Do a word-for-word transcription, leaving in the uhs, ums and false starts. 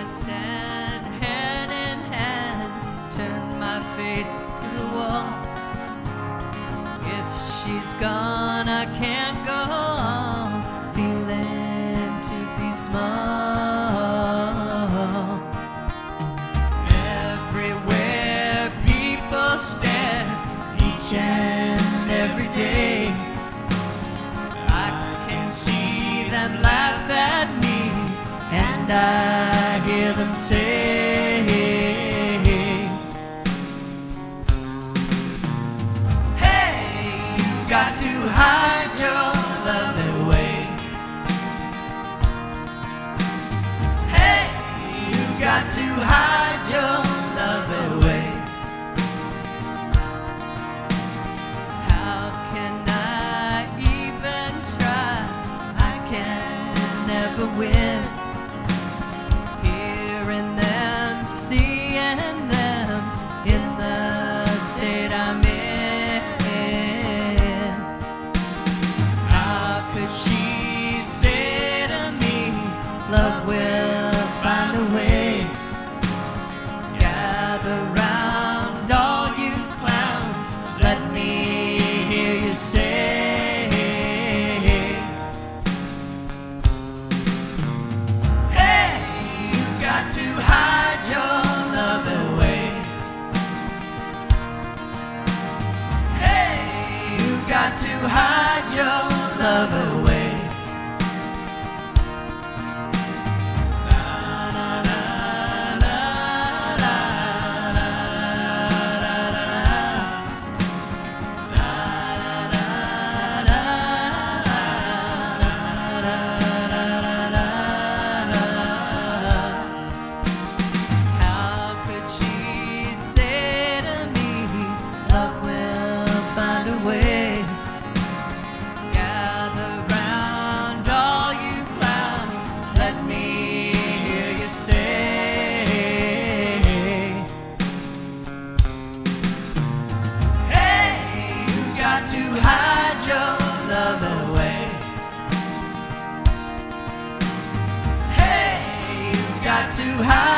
stand hand in hand, turn my face to the wall. If she's gone, I can't go on, feeling two feet small. Everywhere people stare, each and every day. I can see them laugh at me, and I hear them say, hey, you got to hide your love away. Hey, you got to hide your love away. How can I even try? I can never win. Seeing them in the state I'm in. How could she say to me, love will find a way? Gather round all you clowns, let me hear you say, hey, you got to hide your love away. Hey, you got to hide your love away. Gather round all you clowns, let me hear you say, hey, you got to hide your love away. Hey, you got to hide